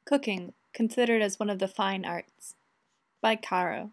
Cooking, considered as one of the fine arts. By Caro.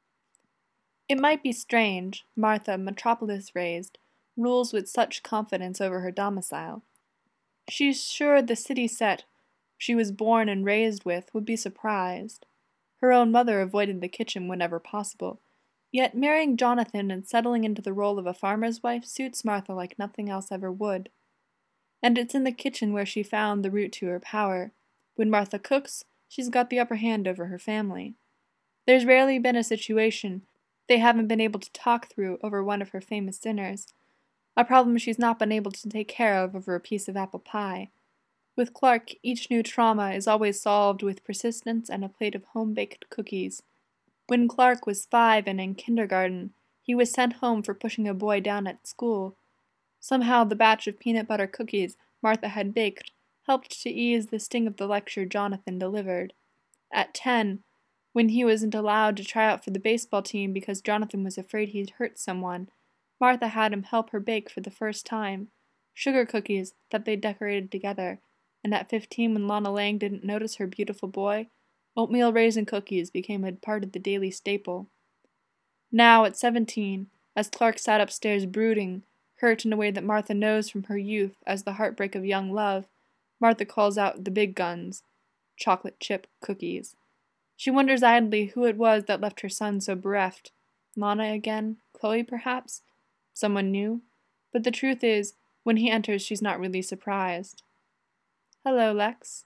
It might be strange, Martha, metropolis-raised, rules with such confidence over her domicile. She's sure the city set she was born and raised with would be surprised. Her own mother avoided the kitchen whenever possible, yet marrying Jonathan and settling into the role of a farmer's wife suits Martha like nothing else ever would. And it's in the kitchen where she found the root to her power. When Martha cooks, she's got the upper hand over her family. There's rarely been a situation they haven't been able to talk through over one of her famous dinners, a problem she's not been able to take care of over a piece of apple pie. With Clark, each new trauma is always solved with persistence and a plate of home-baked cookies. When Clark was 5 and in kindergarten, he was sent home for pushing a boy down at school. Somehow the batch of peanut butter cookies Martha had baked helped to ease the sting of the lecture Jonathan delivered. At 10, when he wasn't allowed to try out for the baseball team because Jonathan was afraid he'd hurt someone, Martha had him help her bake for the first time sugar cookies that they decorated together, and at 15, when Lana Lang didn't notice her beautiful boy, oatmeal raisin cookies became a part of the daily staple. Now, at 17, as Clark sat upstairs brooding, hurt in a way that Martha knows from her youth as the heartbreak of young love, Martha calls out the big guns, chocolate chip cookies. She wonders idly who it was that left her son so bereft. Lana again? Chloe, perhaps? Someone new? But the truth is, when he enters, she's not really surprised. Hello, Lex.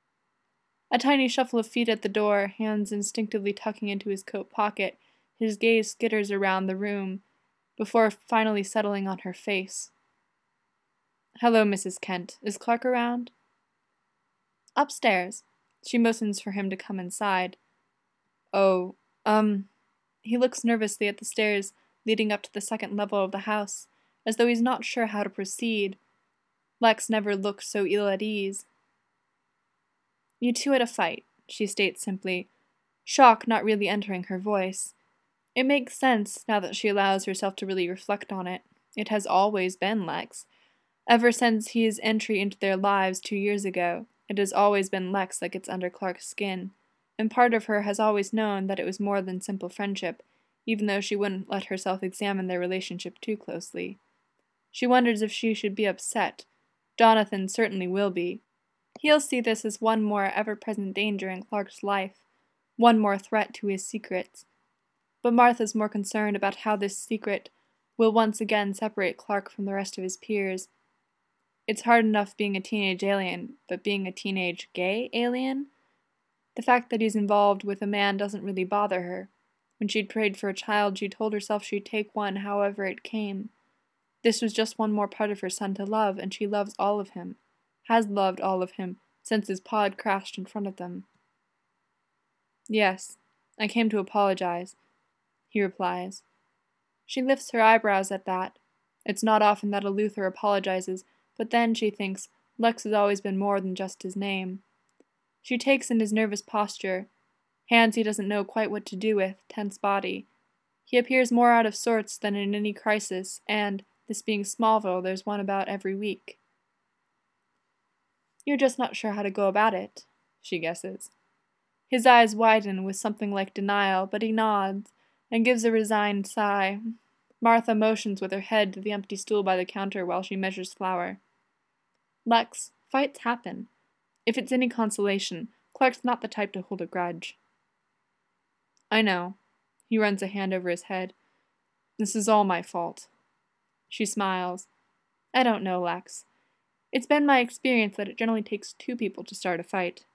A tiny shuffle of feet at the door, hands instinctively tucking into his coat pocket, his gaze skitters around the room, before finally settling on her face. Hello, Mrs. Kent. Is Clark around? Upstairs. She motions for him to come inside. Oh, He looks nervously at the stairs leading up to the second level of the house, as though he's not sure how to proceed. Lex never looked so ill at ease. You two had a fight, she states simply, shock not really entering her voice. It makes sense now that she allows herself to really reflect on it. It has always been Lex. Ever since his entry into their lives 2 years ago, it has always been Lex that gets under Clark's skin, and part of her has always known that it was more than simple friendship, even though she wouldn't let herself examine their relationship too closely. She wonders if she should be upset. Jonathan certainly will be. He'll see this as one more ever-present danger in Clark's life, one more threat to his secrets. But Martha's more concerned about how this secret will once again separate Clark from the rest of his peers. It's hard enough being a teenage alien, but being a teenage gay alien? The fact that he's involved with a man doesn't really bother her. When she'd prayed for a child, she told herself she'd take one however it came. This was just one more part of her son to love, and she loves all of him, has loved all of him, since his pod crashed in front of them. Yes, I came to apologize, he replies. She lifts her eyebrows at that. It's not often that a Luther apologizes, but then, she thinks, Lex has always been more than just his name. She takes in his nervous posture, hands he doesn't know quite what to do with, tense body. He appears more out of sorts than in any crisis, and, this being Smallville, there's one about every week. You're just not sure how to go about it, she guesses. His eyes widen with something like denial, but he nods, and gives a resigned sigh. Martha motions with her head to the empty stool by the counter while she measures flour. Lex, fights happen. If it's any consolation, Clark's not the type to hold a grudge. I know. He runs a hand over his head. This is all my fault. She smiles. I don't know, Lex. It's been my experience that it generally takes 2 people to start a fight.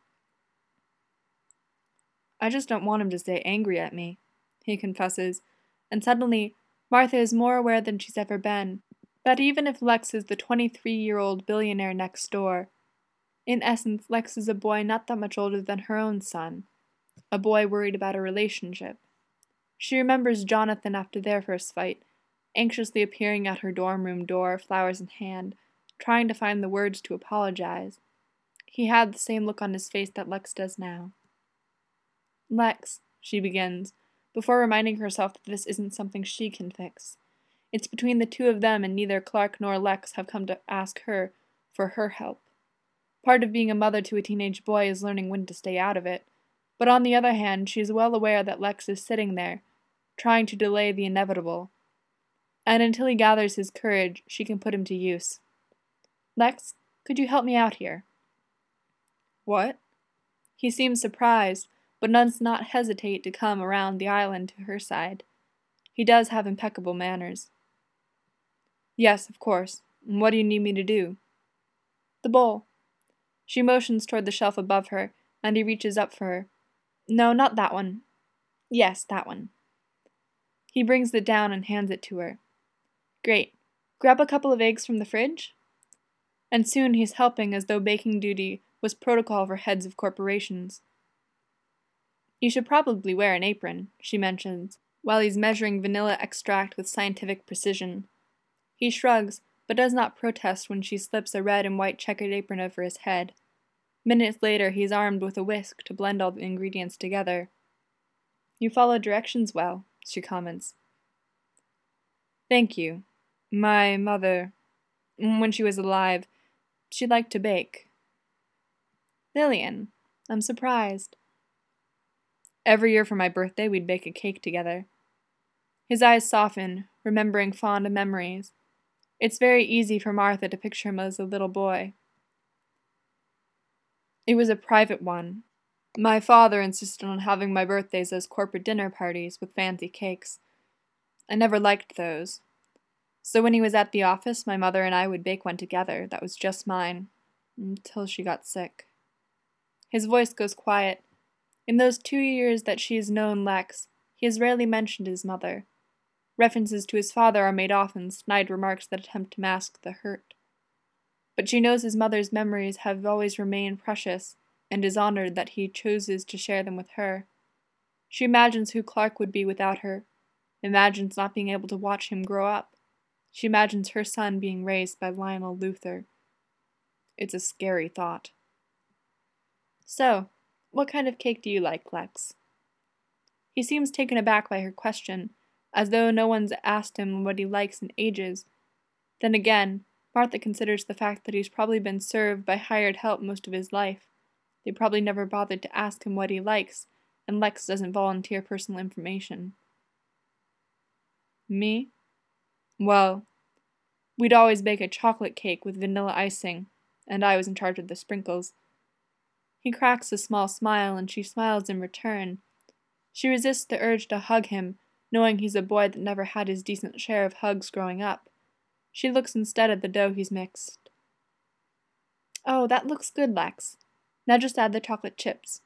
I just don't want him to stay angry at me, he confesses, and suddenly Martha is more aware than she's ever been that even if Lex is the 23-year-old billionaire next door, in essence, Lex is a boy not that much older than her own son, a boy worried about a relationship. She remembers Jonathan after their first fight, anxiously appearing at her dorm room door, flowers in hand, trying to find the words to apologize. He had the same look on his face that Lex does now. Lex, she begins, before reminding herself that this isn't something she can fix. It's between the 2 of them, and neither Clark nor Lex have come to ask her for her help. Part of being a mother to a teenage boy is learning when to stay out of it, but on the other hand, she is well aware that Lex is sitting there, trying to delay the inevitable, and until he gathers his courage, she can put him to use. Lex, could you help me out here? What? He seems surprised, but does not hesitate to come around the island to her side. He does have impeccable manners. Yes, of course. And what do you need me to do? The bowl. She motions toward the shelf above her, and he reaches up for her. No, not that one. Yes, that one. He brings it down and hands it to her. Great. Grab a couple of eggs from the fridge. And soon he's helping as though baking duty was protocol for heads of corporations. You should probably wear an apron, she mentions, while he's measuring vanilla extract with scientific precision. He shrugs, but does not protest when she slips a red and white checkered apron over his head. Minutes later, he's armed with a whisk to blend all the ingredients together. You follow directions well, she comments. Thank you. My mother, when she was alive, she liked to bake. Lillian, I'm surprised. Every year for my birthday, we'd bake a cake together. His eyes soften, remembering fond memories. It's very easy for Martha to picture him as a little boy. It was a private one. My father insisted on having my birthdays as corporate dinner parties with fancy cakes. I never liked those. So when he was at the office, my mother and I would bake one together that was just mine, until she got sick. His voice goes quiet. In those 2 years that she has known Lex, he has rarely mentioned his mother. References to his father are made often, snide remarks that attempt to mask the hurt. But she knows his mother's memories have always remained precious, and is honored that he chooses to share them with her. She imagines who Clark would be without her, imagines not being able to watch him grow up. She imagines her son being raised by Lionel Luthor. It's a scary thought. So, what kind of cake do you like, Lex? He seems taken aback by her question, as though no one's asked him what he likes in ages. Then again, Martha considers the fact that he's probably been served by hired help most of his life. They probably never bothered to ask him what he likes, and Lex doesn't volunteer personal information. Me? Well, we'd always bake a chocolate cake with vanilla icing, and I was in charge of the sprinkles. He cracks a small smile, and she smiles in return. She resists the urge to hug him, knowing he's a boy that never had his decent share of hugs growing up. She looks instead at the dough he's mixed. Oh, that looks good, Lex. Now just add the chocolate chips.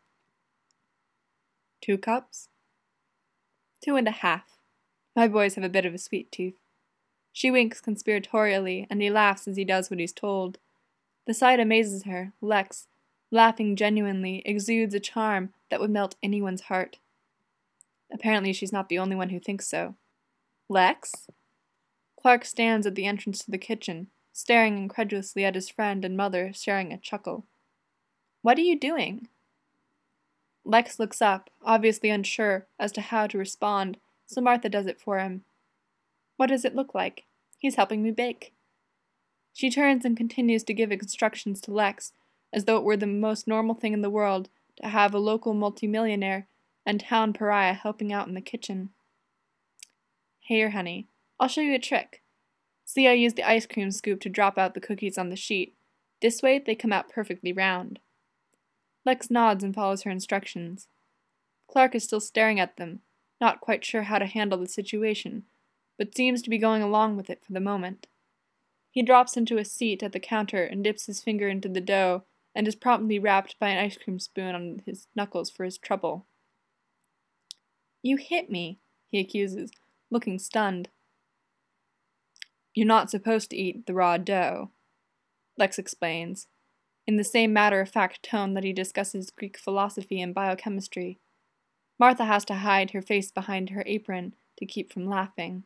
2 cups? 2.5. My boys have a bit of a sweet tooth. She winks conspiratorially, and he laughs as he does what he's told. The sight amazes her. Lex, laughing genuinely, exudes a charm that would melt anyone's heart. Apparently she's not the only one who thinks so. Lex? Clark stands at the entrance to the kitchen, staring incredulously at his friend and mother, sharing a chuckle. What are you doing? Lex looks up, obviously unsure as to how to respond, so Martha does it for him. What does it look like? He's helping me bake. She turns and continues to give instructions to Lex, as though it were the most normal thing in the world to have a local multimillionaire and town pariah helping out in the kitchen. Here, honey, I'll show you a trick. See, I use the ice cream scoop to drop out the cookies on the sheet. This way, they come out perfectly round. Lex nods and follows her instructions. Clark is still staring at them, not quite sure how to handle the situation, but seems to be going along with it for the moment. He drops into a seat at the counter and dips his finger into the dough, and is promptly rapped by an ice cream spoon on his knuckles for his trouble. You hit me, he accuses, looking stunned. You're not supposed to eat the raw dough, Lex explains, in the same matter-of-fact tone that he discusses Greek philosophy and biochemistry. Martha has to hide her face behind her apron to keep from laughing.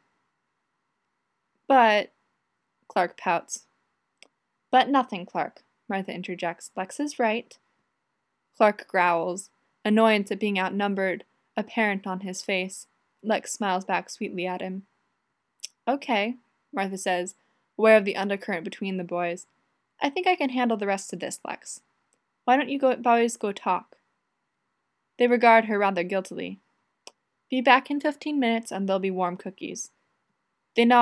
But, Clark pouts. But nothing, Clark, Martha interjects. Lex is right. Clark growls, annoyance at being outnumbered apparent on his face. Lex smiles back sweetly at him. Okay, Martha says, aware of the undercurrent between the boys. I think I can handle the rest of this, Lex. Why don't you boys go talk?" They regard her rather guiltily. "Be back in 15 minutes and there'll be warm cookies." They nod